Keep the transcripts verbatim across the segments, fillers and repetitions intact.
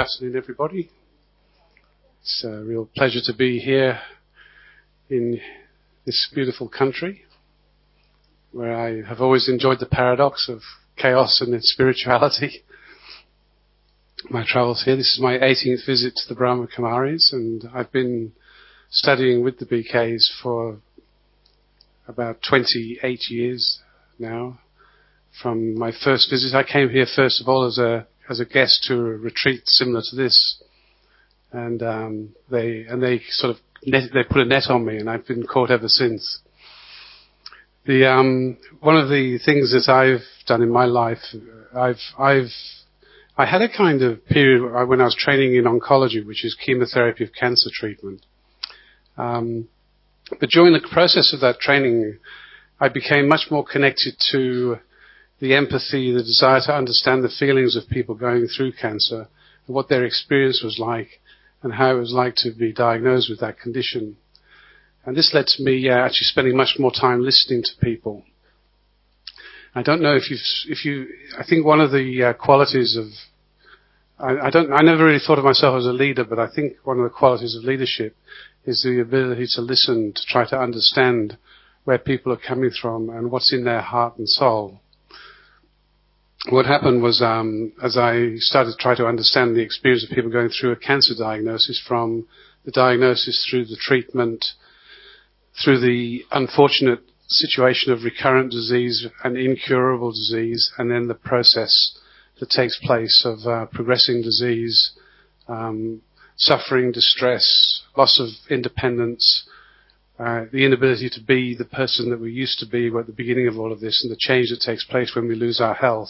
afternoon, everybody. It's a real pleasure to be here in this beautiful country where I have always enjoyed the paradox of chaos and its spirituality. My travels here. This is my eighteenth visit to the Brahma Kumaris, and I've been studying with the B Ks for about twenty-eight years now. From my first visit, I came here first of all as a as a guest to a retreat similar to this, and um, they and they sort of net, they put a net on me, and I've been caught ever since. The um, one of the things that I've done in my life, I've I've I had a kind of period when I was training in oncology, which is chemotherapy of cancer treatment. Um, but during the process of that training, I became much more connected to the empathy, the desire to understand the feelings of people going through cancer, and what their experience was like, and how it was like to be diagnosed with that condition. And this led to me uh, actually spending much more time listening to people. I don't know if you've, if you, I think one of the uh, qualities of, I, I don't, I never really thought of myself as a leader, but I think one of the qualities of leadership is the ability to listen, to try to understand where people are coming from and what's in their heart and soul. What happened was, um, as I started to try to understand the experience of people going through a cancer diagnosis, from the diagnosis through the treatment, through the unfortunate situation of recurrent disease and incurable disease, and then the process that takes place of uh, progressing disease, um, suffering, distress, loss of independence, uh, the inability to be the person that we used to be at the beginning of all of this, and the change that takes place when we lose our health.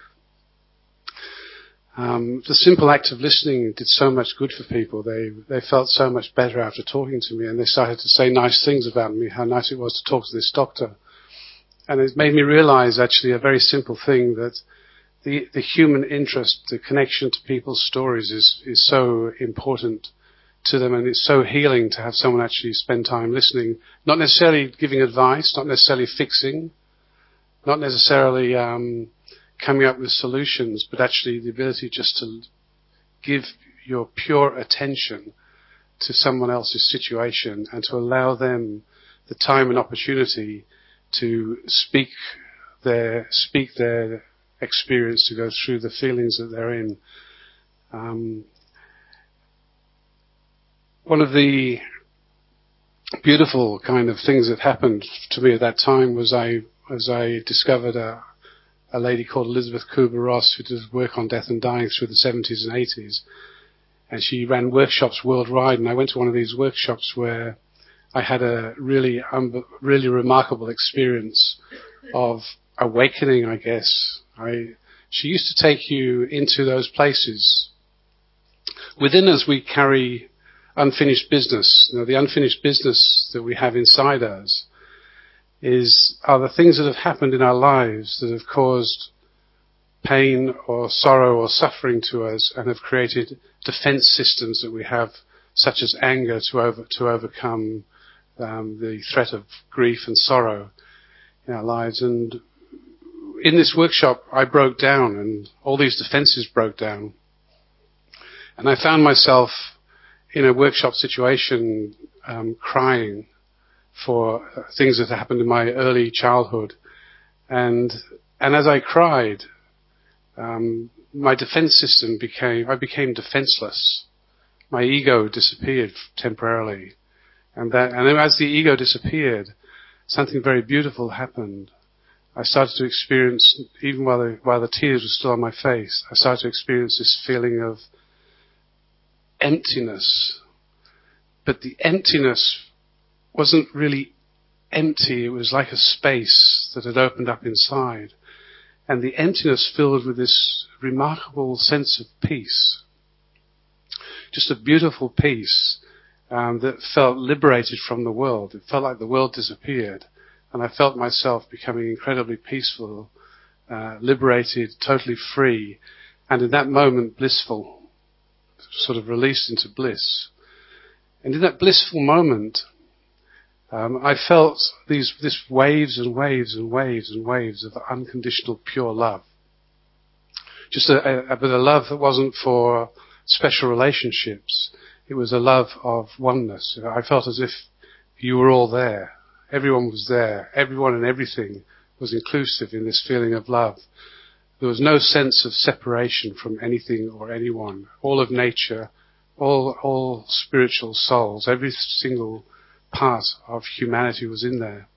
Um, the simple act of listening did so much good for people. They they felt so much better after talking to me, and they started to say nice things about me, how nice it was to talk to this doctor. And it made me realize actually a very simple thing, that the the human interest, the connection to people's stories is, is so important to them, and it's so healing to have someone actually spend time listening, not necessarily giving advice, not necessarily fixing, not necessarily um, coming up with solutions, but actually the ability just to give your pure attention to someone else's situation and to allow them the time and opportunity to speak their speak their experience, to go through the feelings that they're in. Um, one of the beautiful kind of things that happened to me at that time was I as I discovered a a lady called Elizabeth Kubler-Ross, who did work on death and dying through the seventies and eighties. And she ran workshops worldwide, and I went to one of these workshops where I had a really, um, really remarkable experience of awakening, I guess. I, she used to take you into those places. Within us, we carry unfinished business. You know, the unfinished business that we have inside us is are the things that have happened in our lives that have caused pain or sorrow or suffering to us, and have created defense systems that we have, such as anger, to over to overcome um, the threat of grief and sorrow in our lives. And in this workshop, I broke down, and all these defenses broke down, and I found myself in a workshop situation um, crying for things that happened in my early childhood. And and as I cried, um, my defense system became, I became defenseless. My ego disappeared temporarily. And that, and then as the ego disappeared, something very beautiful happened. I started to experience, even while the, while the tears were still on my face, I started to experience this feeling of emptiness. But the emptiness wasn't really empty. It was like a space that had opened up inside. And the emptiness filled with this remarkable sense of peace. Just a beautiful peace um, that felt liberated from the world. It felt like the world disappeared. And I felt myself becoming incredibly peaceful, uh, liberated, totally free. And in that moment, blissful, sort of released into bliss. And in that blissful moment, Um, I felt these, this waves and waves and waves and waves of unconditional pure love. Just a, a, a bit of love that wasn't for special relationships. It was a love of oneness. I felt as if you were all there. Everyone was there. Everyone and everything was inclusive in this feeling of love. There was no sense of separation from anything or anyone. All of nature, all, all spiritual souls, every single part of humanity was in there.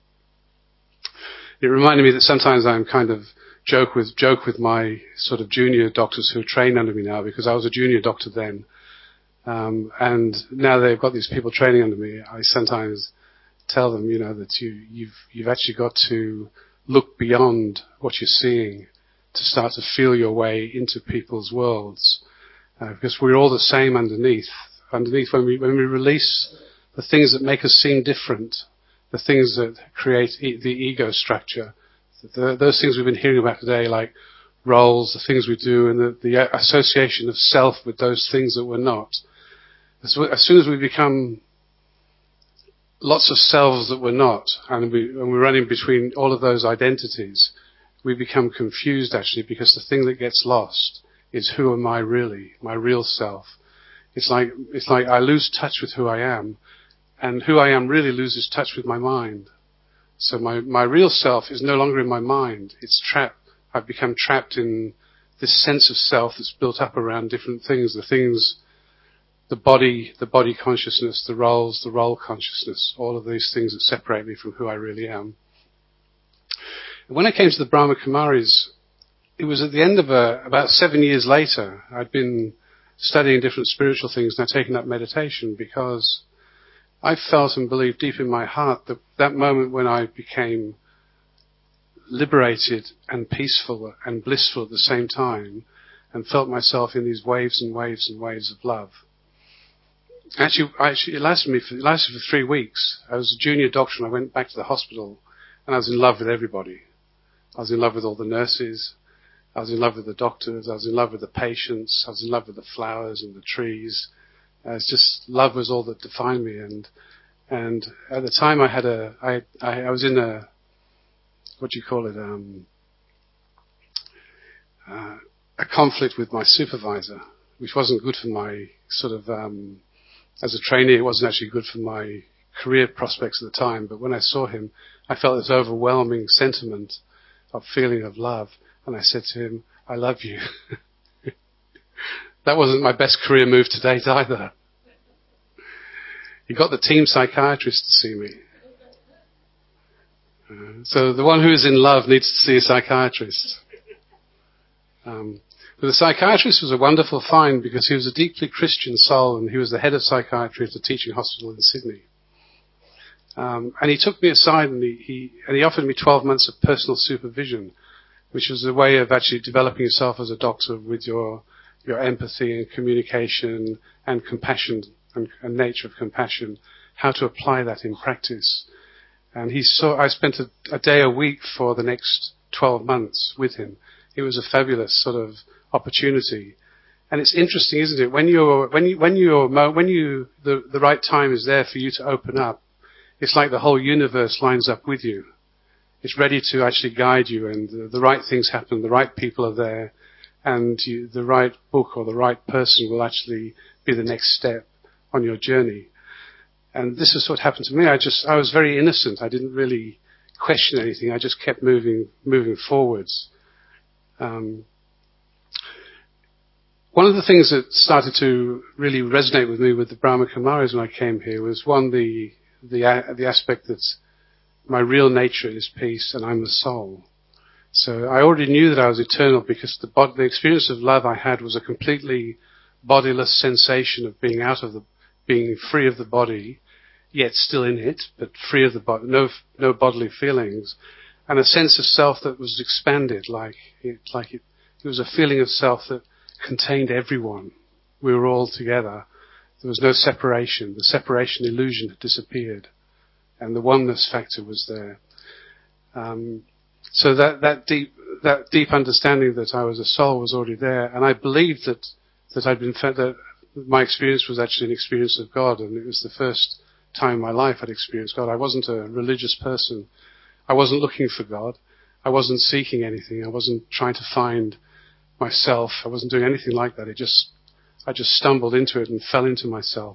It reminded me that sometimes I'm kind of joke with joke with my sort of junior doctors who are trained under me now, because I was a junior doctor then, um, and now they've got these people training under me. I sometimes tell them, you know, that you, you've you've actually got to look beyond what you're seeing to start to feel your way into people's worlds, uh, because we're all the same underneath. Underneath, when we when we release the things that make us seem different, the things that create e- the ego structure, the, those things we've been hearing about today, like roles, the things we do, and the, the association of self with those things that we're not. As, we, as soon as we become lots of selves that we're not, and, we, and we're running between all of those identities, we become confused actually, because the thing that gets lost is, who am I really? My real self. It's like, it's like I lose touch with who I am, and who I am really loses touch with my mind. So my, my real self is no longer in my mind. It's trapped. I've become trapped in this sense of self that's built up around different things, the things, the body, the body consciousness, the roles, the role consciousness, all of these things that separate me from who I really am. And when I came to the Brahma Kumaris, it was at the end of a, about seven years later. I'd been studying different spiritual things and I'd taken up meditation, because I felt and believed deep in my heart that that moment when I became liberated and peaceful and blissful at the same time, and felt myself in these waves and waves and waves of love. Actually, actually it lasted me for, it lasted for three weeks. I was a junior doctor and I went back to the hospital and I was in love with everybody. I was in love with all the nurses. I was in love with the doctors. I was in love with the patients. I was in love with the flowers and the trees. Uh, it's just, love was all that defined me. And and at the time I had a, I, I, I was in a, what do you call it, um, uh, a conflict with my supervisor, which wasn't good for my sort of, um, as a trainee, it wasn't actually good for my career prospects at the time. But when I saw him, I felt this overwhelming sentiment of feeling of love. And I said to him, I love you. That wasn't my best career move to date either. He got the team psychiatrist to see me. Uh, so the one who is in love needs to see a psychiatrist. Um, but the psychiatrist was a wonderful find, because he was a deeply Christian soul and he was the head of psychiatry at a teaching hospital in Sydney. Um, and he took me aside and he, he, and he offered me twelve months of personal supervision, which was a way of actually developing yourself as a doctor with your your empathy and communication and compassion and, and nature of compassion, how to apply that in practice. And he saw, I spent a, a day a week for the next twelve months with him. It was a fabulous sort of opportunity. And it's interesting, isn't it? When you're, when you, when you're, when you, the, the right time is there for you to open up, it's like the whole universe lines up with you. It's ready to actually guide you, and the, the right things happen, the right people are there, and you, the right book or the right person will actually be the next step on your journey. And this is what happened to me. I just, I was very innocent. I didn't really question anything. I just kept moving, moving forwards. Um, one of the things that started to really resonate with me with the Brahma Kumaris when I came here was, one, the, the, the aspect that my real nature is peace and I'm the soul. So I already knew that I was eternal, because the, bod- the experience of love I had was a completely bodiless sensation of being out of the, being free of the body, yet still in it, but free of the body, no, no bodily feelings, and a sense of self that was expanded, like it, like it, it was a feeling of self that contained everyone. We were all together. There was no separation. The separation illusion had disappeared, and the oneness factor was there. Um, So that, that deep, that deep understanding that I was a soul was already there, and I believed that, that I'd been fed, that my experience was actually an experience of God, and it was the first time in my life I'd experienced God. I wasn't a religious person. I wasn't looking for God. I wasn't seeking anything. I wasn't trying to find myself. I wasn't doing anything like that. It just, I just stumbled into it and fell into myself.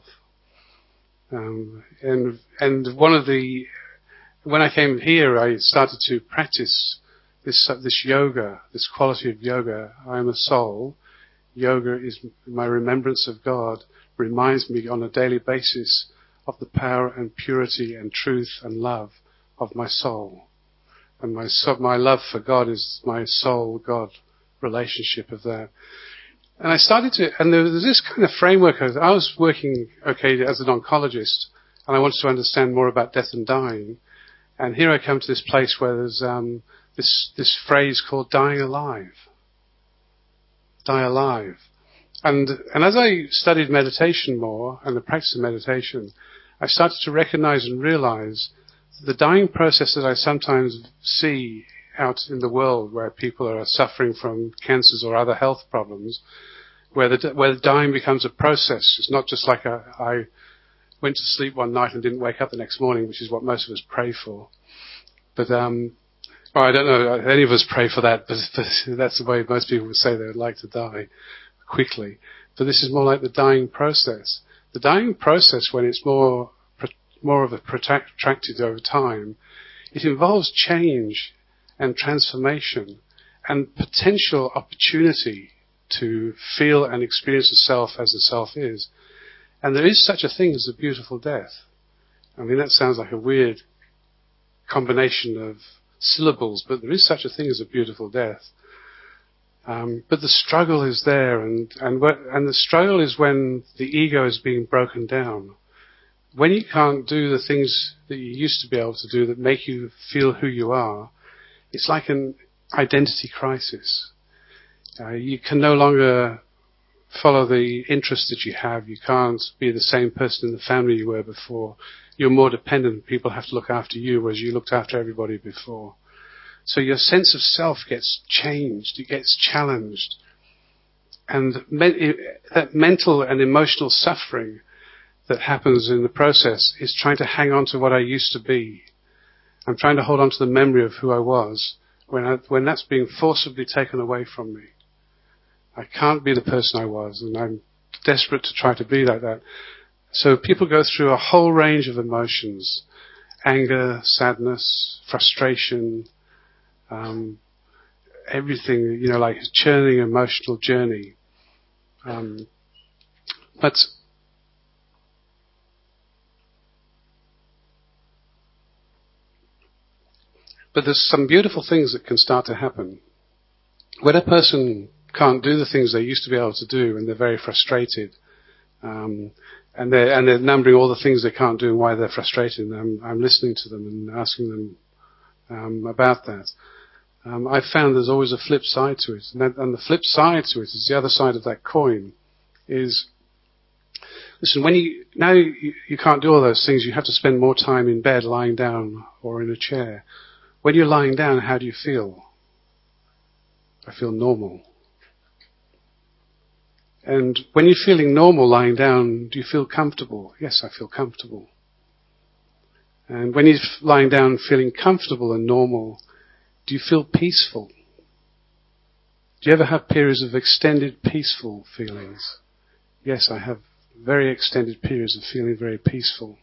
Um, and and one of the when I came here, I started to practice this uh, this yoga, this quality of yoga. I am a soul. Yoga is my remembrance of God. Reminds me on a daily basis of the power and purity and truth and love of my soul. And my my love for God is my soul-God relationship of that. And I started to, and there was this kind of framework. I was working, okay, as an oncologist, and I wanted to understand more about death and dying. And here I come to this place where there's um, this this phrase called dying alive. Die alive. And and as I studied meditation more and the practice of meditation, I started to recognize and realize the dying process that I sometimes see out in the world, where people are suffering from cancers or other health problems, where the where the dying becomes a process. It's not just like a, I went to sleep one night and didn't wake up the next morning, which is what most of us pray for. But um, well, I don't know if any of us pray for that, but, but that's the way most people would say they would like to die quickly. But this is more like the dying process. The dying process, when it's more more of a protracted over time, it involves change and transformation and potential opportunity to feel and experience the self as the self is. And there is such a thing as a beautiful death. I mean, that sounds like a weird combination of syllables, but there is such a thing as a beautiful death. Um, but the struggle is there, and and, and the struggle is when the ego is being broken down. When you can't do the things that you used to be able to do that make you feel who you are, it's like an identity crisis. Uh, you can no longer follow the interests that you have. You can't be the same person in the family you were before. You're more dependent. People have to look after you, whereas you looked after everybody before. So your sense of self gets changed. It gets challenged. And me- that mental and emotional suffering that happens in the process is trying to hang on to what I used to be. I'm trying to hold on to the memory of who I was when I, when that's being forcibly taken away from me. I can't be the person I was, and I'm desperate to try to be like that. So people go through a whole range of emotions: anger, sadness, frustration, um, everything, you know, like a churning emotional journey. Um, but But there's some beautiful things that can start to happen. When a person can't do the things they used to be able to do, and they're very frustrated, um, and they're and they're numbering all the things they can't do and why they're frustrated, and I'm, I'm listening to them and asking them um, about that. Um, I've found there's always a flip side to it, and, that, and the flip side to it is the other side of that coin. Is listen, when you now you, you can't do all those things, you have to spend more time in bed, lying down, or in a chair. When you're lying down, how do you feel? I feel normal. And when you're feeling normal lying down, do you feel comfortable? Yes, I feel comfortable. And when you're lying down feeling comfortable and normal, do you feel peaceful? Do you ever have periods of extended peaceful feelings? Yes, I have very extended periods of feeling very peaceful.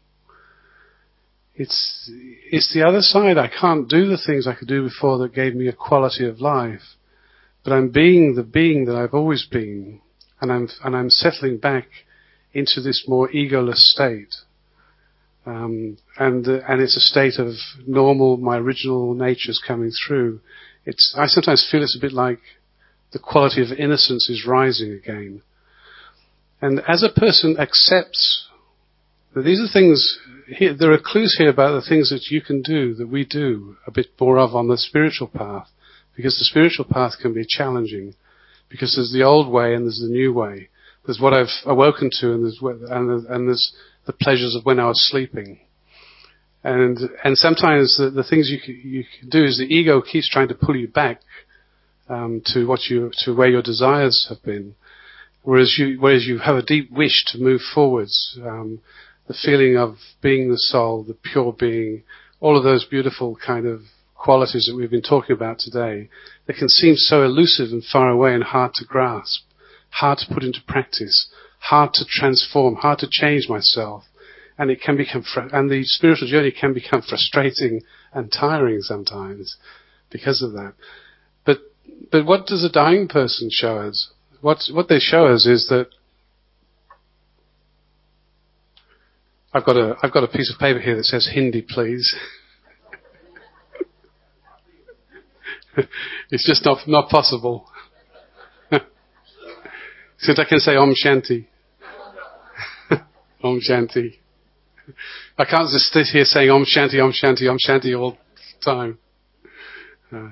It's it's the other side. I can't do the things I could do before that gave me a quality of life, but I'm being the being that I've always been, and I'm and I'm settling back into this more egoless state, um, and uh, and it's a state of normal. My original nature's coming through. It's I sometimes feel it's a bit like the quality of innocence is rising again, and as a person accepts that these are things. Here, there are clues here about the things that you can do, that we do a bit more of on the spiritual path, because the spiritual path can be challenging, because there's the old way and there's the new way. There's what I've awoken to, and there's and, and there's the pleasures of when I was sleeping. And and sometimes the, the things you can, you can do is the ego keeps trying to pull you back um, to what you to where your desires have been, whereas you whereas you have a deep wish to move forwards. Um, The feeling of being the soul, the pure being, all of those beautiful kind of qualities that we've been talking about today, that can seem so elusive and far away and hard to grasp. hard to put into practice, hard to transform, hard to change myself. And it can become, fr- and the spiritual journey can become frustrating and tiring sometimes because of that. But, but what does a dying person show us? What, what they show us is that I've got a, I've got a piece of paper here that says Hindi, please. It's just not, not possible. Since I can say Om Shanti. Om Shanti. I can't just sit here saying Om Shanti, Om Shanti, Om Shanti all the time. Uh,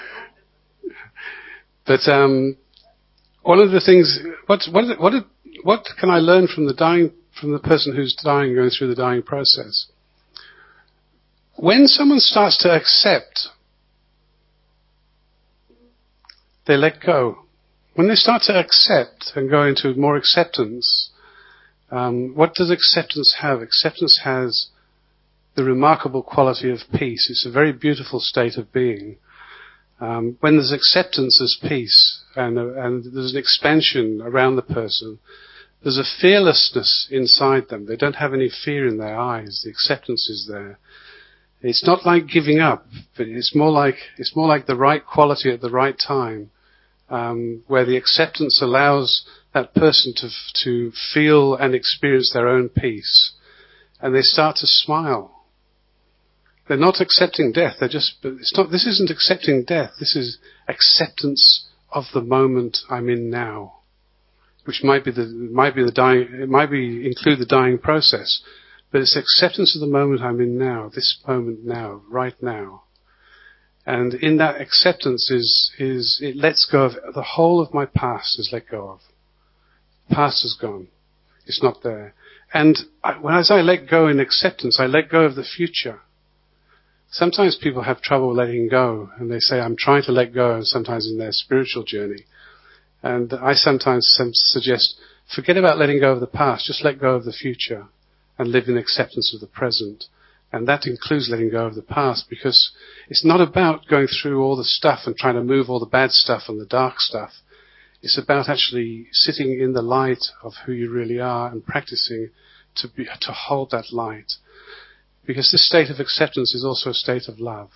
but um, one of the things, what what what what can I learn from the dying, from the person who's dying, going through the dying process? When someone starts to accept, they let go. When they start to accept and go into more acceptance, um, what does acceptance have? Acceptance has the remarkable quality of peace. It's a very beautiful state of being. Um, when there's acceptance, there's peace, and, uh, and there's an expansion around the person. There's a fearlessness inside them. They don't have any fear in their eyes. The acceptance is there. It's not like giving up, but it's more like it's more like the right quality at the right time, um, where the acceptance allows that person to to feel and experience their own peace, and they start to smile. They're not accepting death. They're just. It's not. This isn't accepting death. This is acceptance of the moment I'm in now, which might be the might be the dying. It might be include the dying process, but it's acceptance of the moment I'm in now. This moment now, right now, and in that acceptance is is it lets go of the whole of my past. Is let go of. Past is gone. It's not there. And I, when as I let go in acceptance, I let go of the future. Sometimes people have trouble letting go, and they say, I'm trying to let go, sometimes in their spiritual journey. And I sometimes suggest, forget about letting go of the past, just let go of the future and live in acceptance of the present. And that includes letting go of the past, because it's not about going through all the stuff and trying to move all the bad stuff and the dark stuff. It's about actually sitting in the light of who you really are and practicing to be, to hold that light. Because this state of acceptance is also a state of love.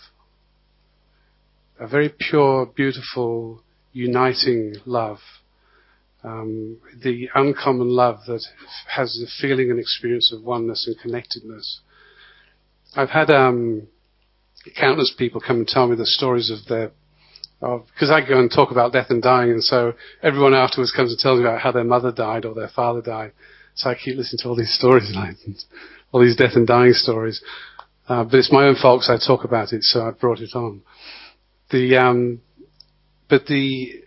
A very pure, beautiful, uniting love. Um, the uncommon love that has the feeling and experience of oneness and connectedness. I've had um, countless people come and tell me the stories of their... Because I go and talk about death and dying, and so everyone afterwards comes and tells me about how their mother died or their father died. So I keep listening to all these stories like all these death and dying stories. Uh, but it's my own fault because I talk about it, so I brought it on. The, um, but the,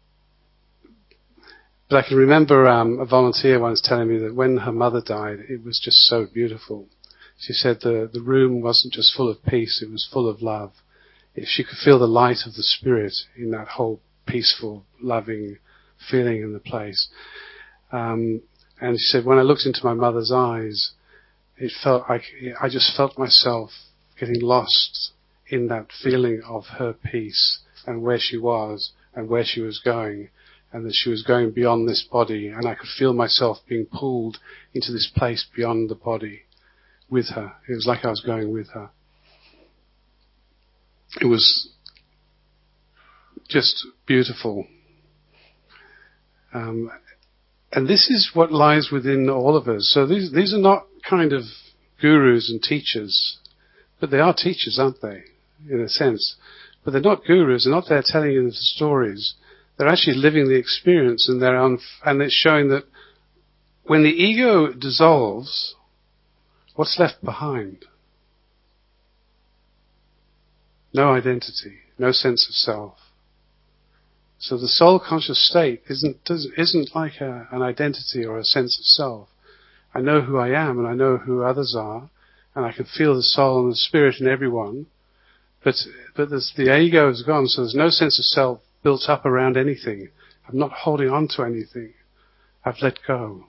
but I can remember, um, a volunteer once telling me that when her mother died, it was just so beautiful. She said the, the room wasn't just full of peace, it was full of love. If she could feel the light of the spirit in that whole peaceful, loving feeling in the place. Um, and she said, when I looked into my mother's eyes, it felt like I just felt myself getting lost in that feeling of her peace and where she was and where she was going, and that she was going beyond this body, and I could feel myself being pulled into this place beyond the body with her. It was like I was going with her. It was just beautiful. Um, and this is what lies within all of us. So these these are not kind of gurus and teachers, but they are teachers, aren't they, in a sense? But they're not gurus. They're not there telling you the stories. They're actually living the experience, and they're on, and it's showing that when the ego dissolves, what's left behind? No identity, no sense of self. So the soul conscious state isn't doesn't, isn't like a, an identity or a sense of self. I know who I am, and I know who others are, and I can feel the soul and the spirit in everyone. But but the ego is gone, so there's no sense of self built up around anything. I'm not holding on to anything. I've let go.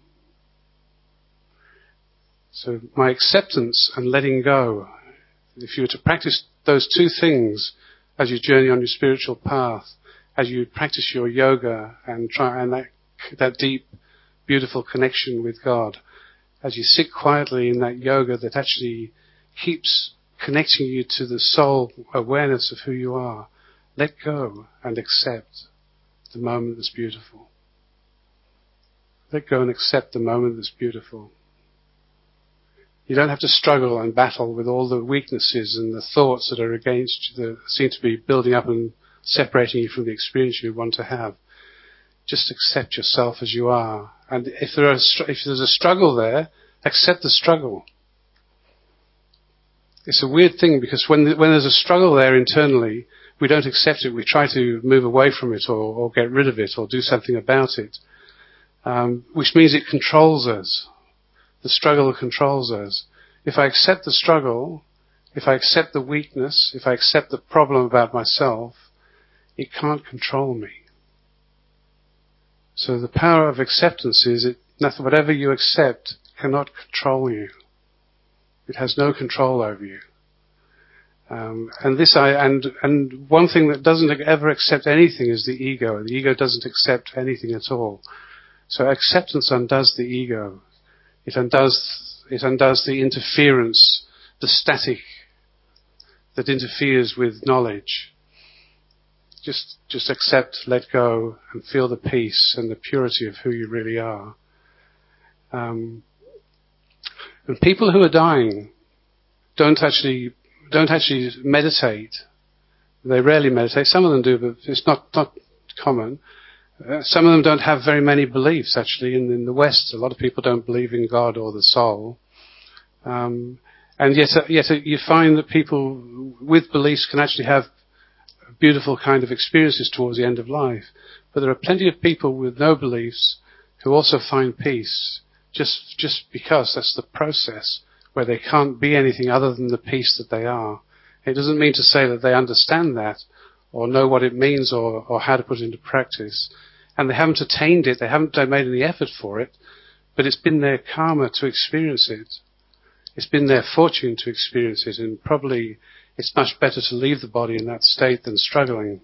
So my acceptance and letting go, if you were to practice those two things as you journey on your spiritual path, as you practice your yoga and try and that that deep, beautiful connection with God. As you sit quietly in that yoga that actually keeps connecting you to the soul awareness of who you are, let go and accept the moment that's beautiful. Let go and accept the moment that's beautiful. You don't have to struggle and battle with all the weaknesses and the thoughts that are against you, that seem to be building up and separating you from the experience you want to have. Just accept yourself as you are. And if there are, if there's a struggle there, accept the struggle. It's a weird thing because when the, when there's a struggle there internally, we don't accept it. We try to move away from it or, or get rid of it or do something about it, um, which means it controls us. The struggle controls us. If I accept the struggle, if I accept the weakness, if I accept the problem about myself, it can't control me. So the power of acceptance is it, nothing, whatever you accept cannot control you. It has no control over you. Um, and this, I and and one thing that doesn't ever accept anything is the ego. The ego doesn't accept anything at all. So acceptance undoes the ego. It undoes it undoes the interference, the static that interferes with knowledge. Just just accept, let go, and feel the peace and the purity of who you really are. Um, and people who are dying don't actually don't actually meditate. They rarely meditate. Some of them do, but it's not not common. Uh, some of them don't have very many beliefs. Actually, in, in the West, a lot of people don't believe in God or the soul. Um, and yet, uh, yet uh, you find that people with beliefs can actually have beautiful kind of experiences towards the end of life. But there are plenty of people with no beliefs who also find peace, just just because that's the process where they can't be anything other than the peace that they are. It doesn't mean to say that they understand that or know what it means or, or how to put it into practice. And they haven't attained it, they haven't made any effort for it, but it's been their karma to experience it. It's been their fortune to experience it, and probably it's much better to leave the body in that state than struggling.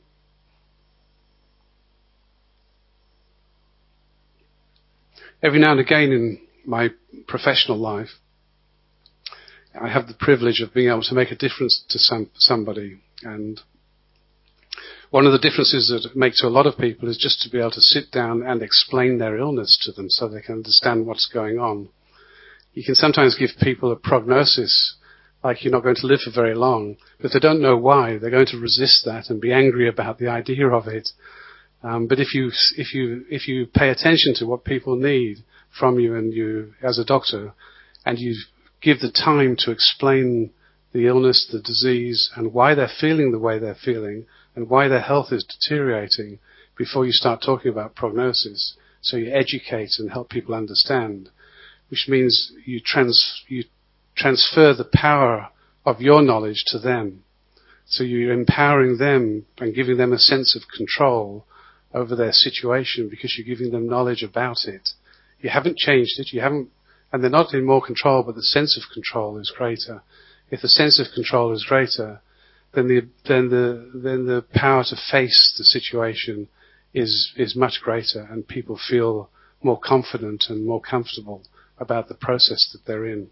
Every now and again in my professional life, I have the privilege of being able to make a difference to some, somebody. And one of the differences that it makes to a lot of people is just to be able to sit down and explain their illness to them so they can understand what's going on. You can sometimes give people a prognosis, like you're not going to live for very long, but they don't know why. They're going to resist that and be angry about the idea of it. Um, but if you if you if you pay attention to what people need from you and you as a doctor, and you give the time to explain the illness, the disease, and why they're feeling the way they're feeling, and why their health is deteriorating before you start talking about prognosis. So you educate and help people understand, which means you trans you transfer the power of your knowledge to them. So you're empowering them and giving them a sense of control over their situation because you're giving them knowledge about it. You haven't changed it, you haven't, and they're not in more control, but the sense of control is greater. If the sense of control is greater, then the then the then the power to face the situation is is much greater, and people feel more confident and more comfortable about the process that they're in.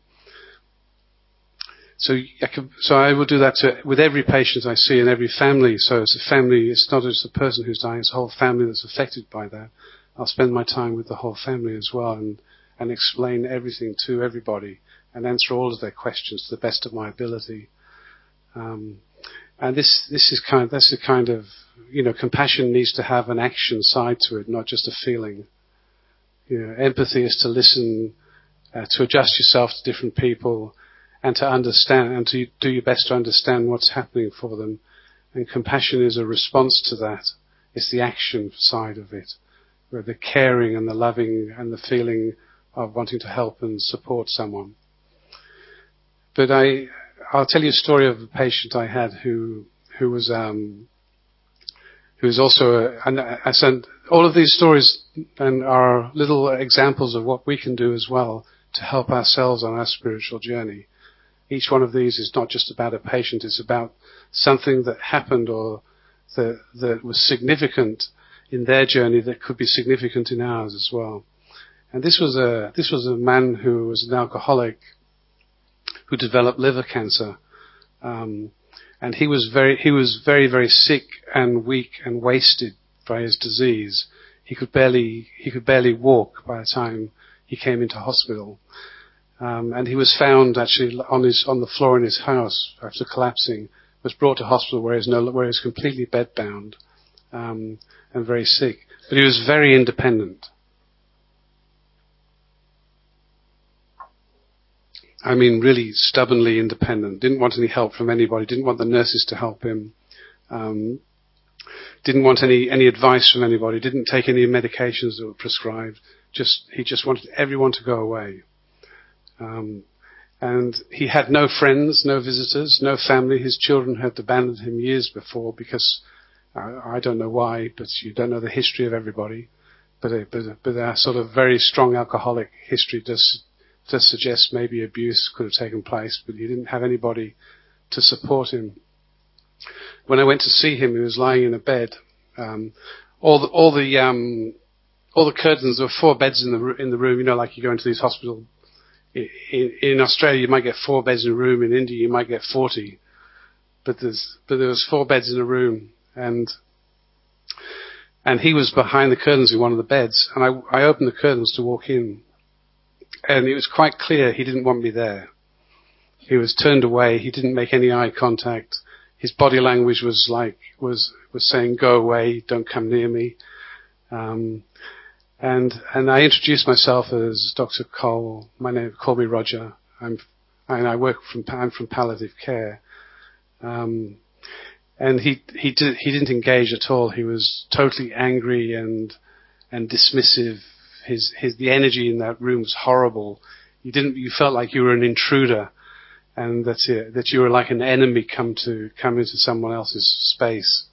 So I, can, so I will do that to, with every patient I see and every family. So it's a family, it's not just a person who's dying, it's a whole family that's affected by that. I'll spend my time with the whole family as well and, and explain everything to everybody and answer all of their questions to the best of my ability. Um, and this, this is kind, that's the kind of, you know, compassion needs to have an action side to it, not just a feeling. You know, empathy is to listen, uh, to adjust yourself to different people, and to understand, and to do your best to understand what's happening for them. And compassion is a response to that. It's the action side of it, where the caring and the loving and the feeling of wanting to help and support someone. But I, I'll tell you a story of a patient I had who, who was, um, who was also, a, and I said, all of these stories and are little examples of what we can do as well to help ourselves on our spiritual journey. Each one of these is not just about a patient, it's about something that happened or that, that was significant in their journey that could be significant in ours as well. And this was a this was a man who was an alcoholic who developed liver cancer, um, and he was very he was very very sick and weak and wasted by his disease. He could barely he could barely walk by the time he came into hospital, um, and he was found actually on his on the floor in his house after collapsing. Was brought to hospital where he's no where he's completely bedbound, um, and very sick. But he was very independent. I mean, really stubbornly independent. Didn't want any help from anybody. Didn't want the nurses to help him. Um, didn't want any any advice from anybody. Didn't take any medications that were prescribed. Just he just wanted everyone to go away. Um, and he had no friends, no visitors, no family. His children had abandoned him years before because uh, I don't know why, but you don't know the history of everybody. But a, but a, but a sort of very strong alcoholic history does. does suggest maybe abuse could have taken place, but he didn't have anybody to support him. When I went to see him, he was lying in a bed. Um, all the all the um, all the curtains. There were four beds in the in the room. You know, like you go into these hospitals. In, in Australia, you might get four beds in a room. In India, you might get forty. But there's but there was four beds in a room, and and he was behind the curtains in one of the beds. And I I opened the curtains to walk in. And it was quite clear he didn't want me there. He was turned away. He didn't make any eye contact. His body language was like, was, was saying, go away, don't come near me. Um, and, and I introduced myself as Doctor Cole. My name, call me Roger. I'm, and I work from, I'm from palliative care. Um, and he, he did, he didn't engage at all. He was totally angry and, and dismissive. His, his, the energy in that room was horrible. You didn't, you felt like you were an intruder, and that's it, that you were like an enemy come to, come into someone else's space.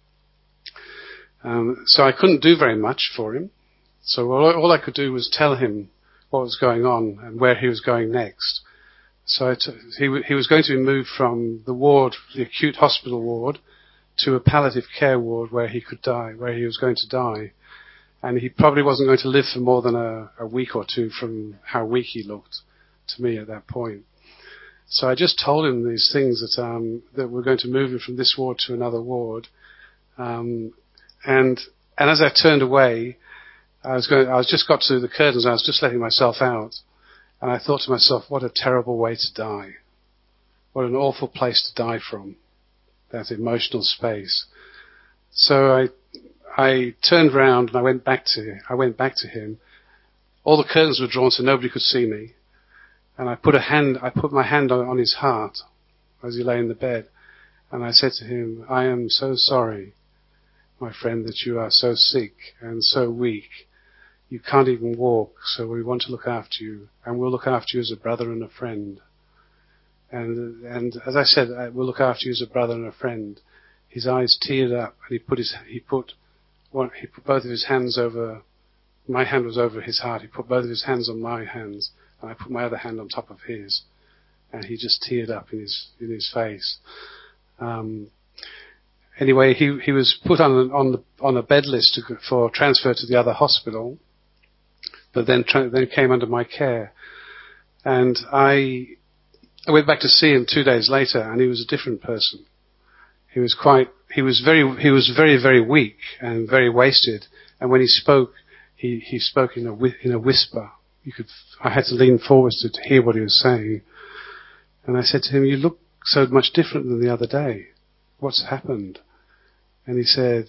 Um, so I couldn't do very much for him. So all, all I could do was tell him what was going on and where he was going next. So I t- he, w- he was going to be moved from the ward, the acute hospital ward, to a palliative care ward where he could die, where he was going to die. And he probably wasn't going to live for more than a, a week or two from how weak he looked to me at that point. So I just told him these things that um, that we're going to move him from this ward to another ward. Um, and and as I turned away, I was going. I was just got to the curtains. And I was just letting myself out, and I thought to myself, "What a terrible way to die! What an awful place to die from! That emotional space." So I. I turned round and I went back to I went back to him. All the curtains were drawn so nobody could see me, and I put a hand I put my hand on, on his heart as he lay in the bed, and I said to him, "I am so sorry, my friend, that you are so sick and so weak. You can't even walk, so we want to look after you, and we'll look after you as a brother and a friend. And and as I said, we'll look after you as a brother and a friend." His eyes teared up, and he put his he put One, he put both of his hands over, my hand was over his heart. He put both of his hands on my hands, and I put my other hand on top of his, and he just teared up in his in his face. Um, anyway, he he was put on on the on a bed list to, for transfer to the other hospital, but then tra- then came under my care, and I I went back to see him two days later, and he was a different person. He was quite, he was very, he was very, very weak and very wasted. And when he spoke, he, he spoke in a, in a whisper. You could, I had to lean forward to, to hear what he was saying. And I said to him, "You look so much different than the other day. What's happened?" And he said,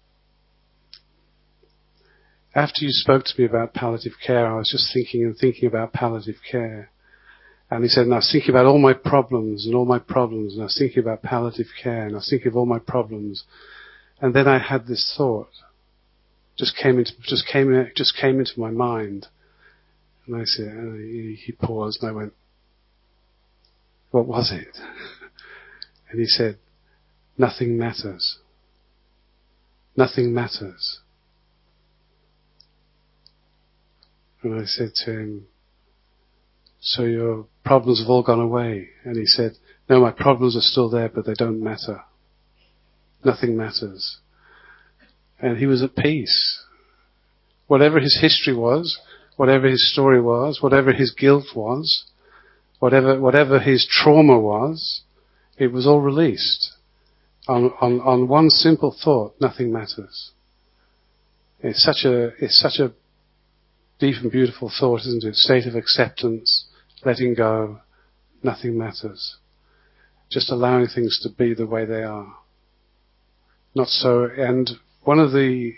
"After you spoke to me about palliative care, I was just thinking and thinking about palliative care." And he said, and I was thinking about all my problems and all my problems, and I was thinking about palliative care, and I was thinking of all my problems. And then I had this thought, just came into, just came, just came into my mind. And I said, and he, he paused, and I went, "What was it?" And he said, "Nothing matters. Nothing matters." And I said to him, "So your problems have all gone away?" And he said, "No, my problems are still there, but they don't matter. Nothing matters." And he was at peace. Whatever his history was, whatever his story was, whatever his guilt was, whatever whatever his trauma was, it was all released. On, on, on one simple thought, nothing matters. It's such a, it's such a deep and beautiful thought, isn't it? State of acceptance, letting go, nothing matters. Just allowing things to be the way they are. Not so, and one of the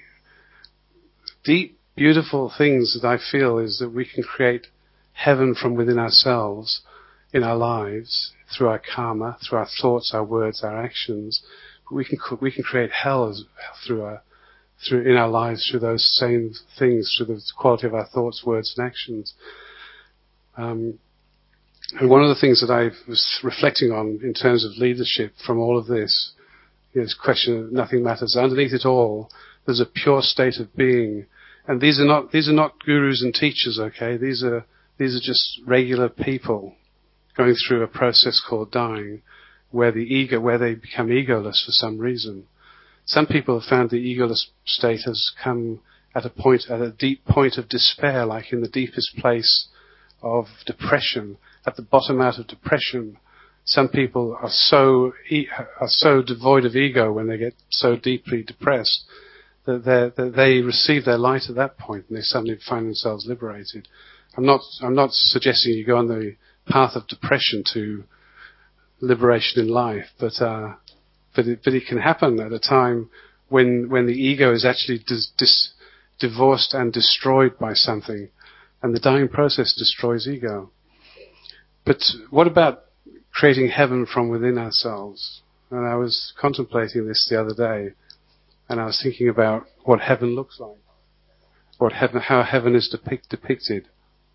deep, beautiful things that I feel is that we can create heaven from within ourselves in our lives, through our karma, through our thoughts, our words, our actions. We can we can create hell as, through our through in our lives through those same things, through the quality of our thoughts, words, and actions. Um, and one of the things that I was reflecting on in terms of leadership from all of this is the question of nothing matters. Underneath it all, there's a pure state of being, and these are not these are not gurus and teachers. Okay, these are these are just regular people going through a process called dying, where the ego, where they become egoless for some reason. Some people have found the egoless state has come at a point, at a deep point of despair, like in the deepest place of depression, at the bottom out of depression. Some people are so are so devoid of ego when they get so deeply depressed that, that they receive their light at that point, and they suddenly find themselves liberated. I'm not I'm not suggesting you go on the path of depression to liberation in life, but uh, but it, but it can happen at a time when when the ego is actually dis, dis, divorced and destroyed by something, and the dying process destroys ego. But what about creating heaven from within ourselves? And I was contemplating this the other day, and I was thinking about what heaven looks like, what heaven, how heaven is depict, depicted.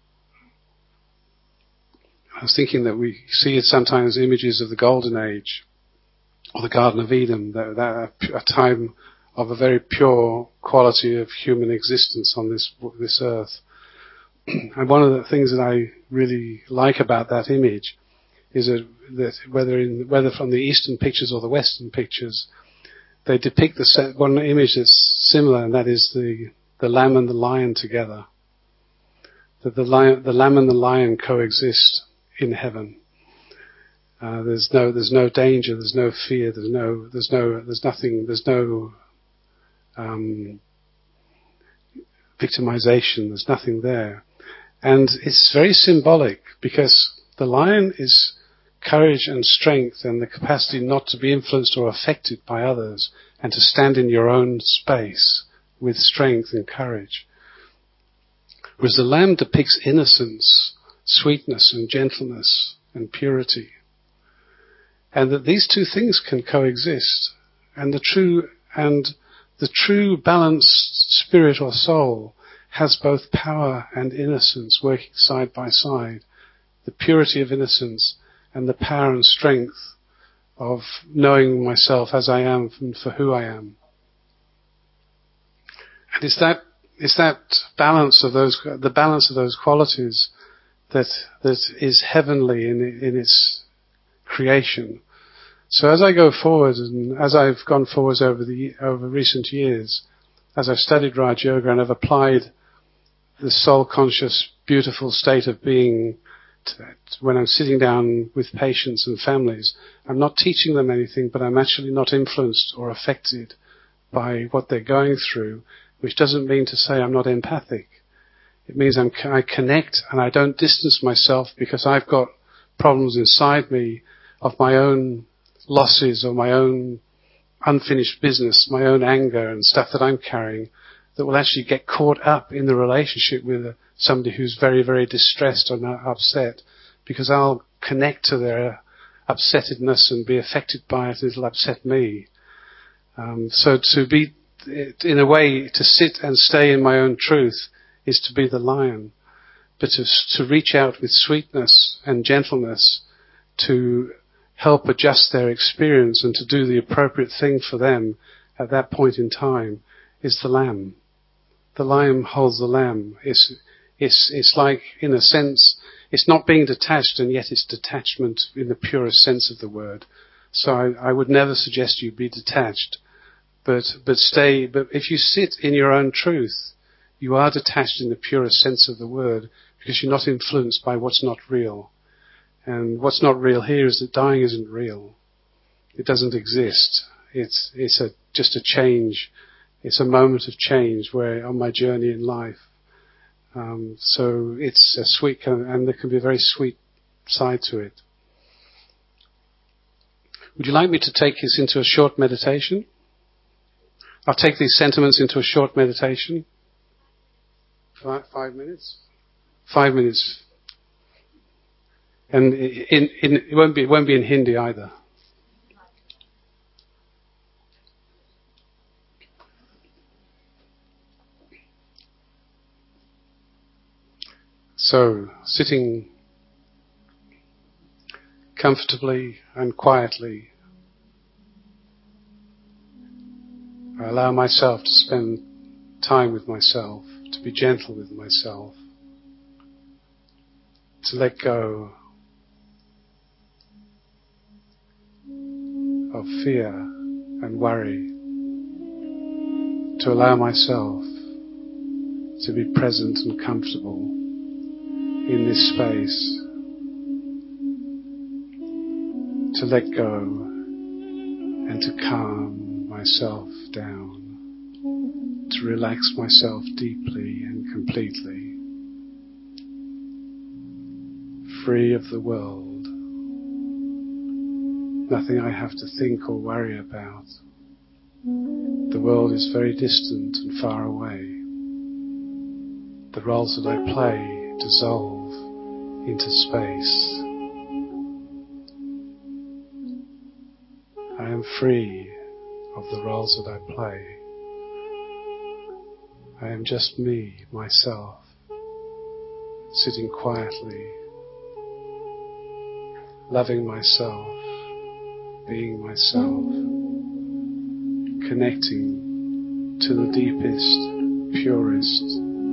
I was thinking that we see it sometimes images of the Golden Age or the Garden of Eden, that, that a time of a very pure quality of human existence on this this earth. And one of the things that I really like about that image is that, that whether in whether from the Eastern pictures or the Western pictures, they depict the one image that's similar, and that is the the lamb and the lion together. That the lion, the lamb and the lion coexist in heaven. Uh, there's no, there's no danger. There's no fear. There's no, there's no, there's nothing. There's no um, victimization. There's nothing there, and it's very symbolic because the lion is courage and strength and the capacity not to be influenced or affected by others, and to stand in your own space with strength and courage. Whereas the lamb depicts innocence, sweetness and gentleness and purity. And that these two things can coexist. And the true, and the true balanced spirit or soul has both power and innocence working side by side. The purity of innocence and the power and strength of knowing myself as I am and for who I am. And it's that, it's that balance of those, the balance of those qualities that, that is heavenly in, in its creation. So as I go forward, and as I've gone forwards over the, over recent years, as I've studied Raj Yoga and I've applied the soul-conscious, beautiful state of being to, when I'm sitting down with patients and families, I'm not teaching them anything, but I'm actually not influenced or affected by what they're going through, which doesn't mean to say I'm not empathic. It means I'm, I connect and I don't distance myself because I've got problems inside me of my own losses or my own unfinished business, my own anger and stuff that I'm carrying that will actually get caught up in the relationship with somebody who's very, very distressed or upset, because I'll connect to their upsettedness and be affected by it. It'll upset me. Um, so to be, in a way, to sit and stay in my own truth is to be the lion, but to, to reach out with sweetness and gentleness to help adjust their experience and to do the appropriate thing for them at that point in time is the lamb. The lion holds the lamb. It's, it's, it's like, in a sense, it's not being detached, and yet it's detachment in the purest sense of the word. So I, I would never suggest you be detached, But, but stay, but if you sit in your own truth, you are detached in the purest sense of the word, because you're not influenced by what's not real. And what's not real here is that dying isn't real. It doesn't exist. It's, it's a, just a change. It's a moment of change where on my journey in life. Um, so it's a sweet, and there can be a very sweet side to it. Would you like me to take this into a short meditation? I'll take these sentiments into a short meditation. Five, five minutes? Five minutes. And in, in, it won't be, it won't be in Hindi either. So, sitting comfortably and quietly, I allow myself to spend time with myself, to be gentle with myself, to let go of fear and worry, to allow myself to be present and comfortable in this space, to let go and to calm myself down, to relax myself deeply and completely, free of the world, nothing I have to think or worry about. The world is very distant and far away. The roles that I play dissolve into space. I am free of the roles that I play. I am just me, myself, sitting quietly, loving myself, being myself, connecting to the deepest, purest,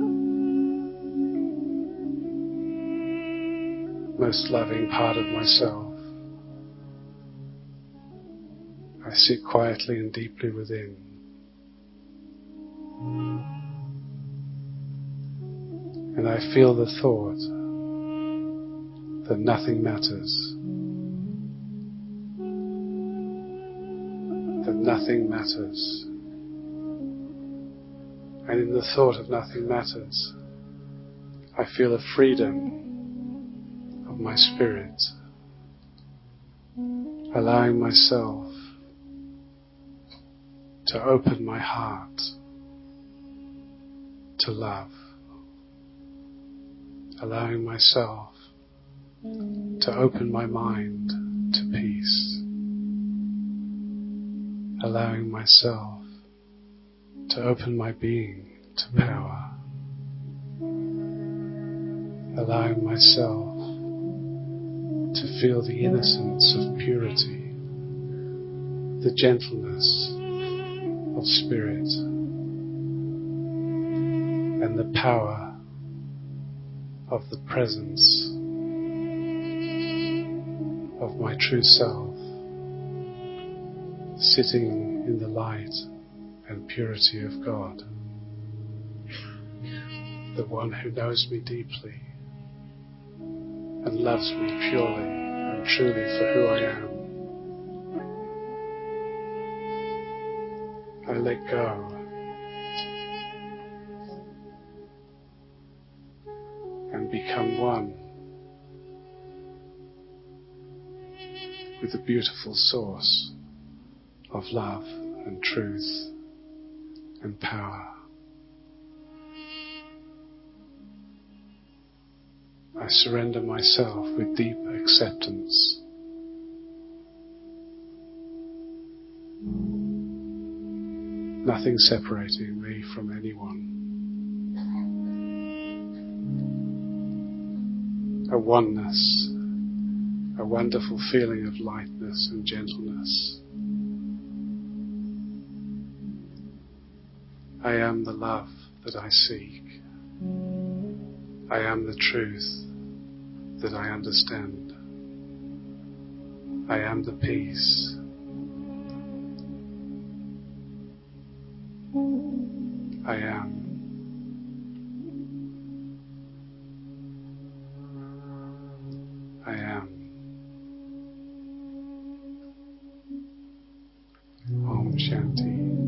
most loving part of myself. I sit quietly and deeply within. And I feel the thought that nothing matters. That nothing matters. And in the thought of nothing matters, I feel a freedom of my spirit, allowing myself to open my heart to love, allowing myself to open my mind to peace, allowing myself to open my being to power, allowing myself to feel the innocence of purity, the gentleness of spirit, and the power of the presence of my true self, sitting in the light and purity of God, the one who knows me deeply and loves me purely and truly for who I am. I let go and become one with the beautiful source of love and truth and power. I surrender myself with deep acceptance. Nothing separating me from anyone. A oneness, a wonderful feeling of lightness and gentleness. I am the love that I seek. I am the truth that I understand. I am the peace I am. I am. Om Shanti.